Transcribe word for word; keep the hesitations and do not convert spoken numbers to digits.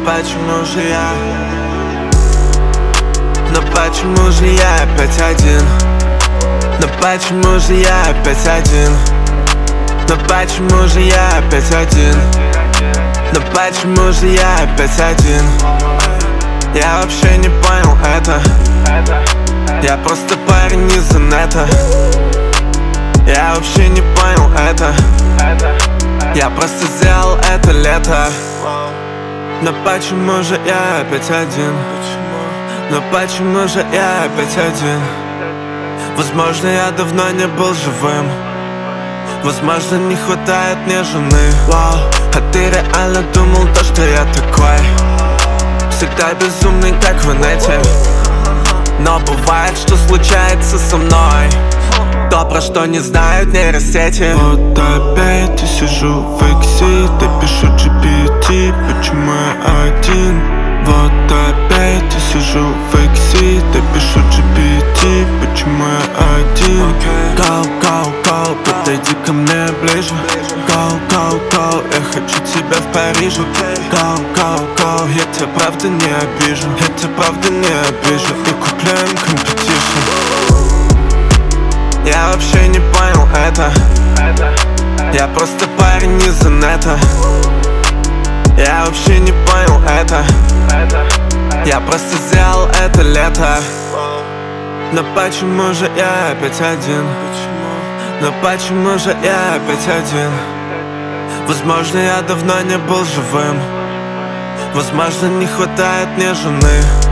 почему же я? Но почему же я опять один? Но почему же я опять один? Но почему же я опять один? Но почему же я опять один? Я вообще не понял это. Я просто парень из инета. Я вообще не понял это. Я просто сделал это лето. Но почему же я опять один? Но почему же я опять один? Возможно, я давно не был живым. Возможно, не хватает мне жены. Вау, а ты реально думал то, что я такой? Всегда безумный, как в инете. Но бывает, что случается со мной то, про что не знают нейросети. Вот опять я сижу в иксе, да пишу джи пи ти, почему я один? Вот опять я сижу в иксе, да пишу джи пи ти, почему я один? Гоу, гоу, гоу, подойди ко мне ближе. Гоу, гоу, гоу, я хочу тебя в Париже. Гоу, гоу, гоу, я тебя правда не обижу. Я тебя правда не обижу. И купляем компетишн. Я вообще не понял это. Я просто парень из инета. Я вообще не понял это. Я просто сделал это лето. Но почему же я опять один? Но почему же я опять один? Возможно, я давно не был живым. Возможно, не хватает мне жены.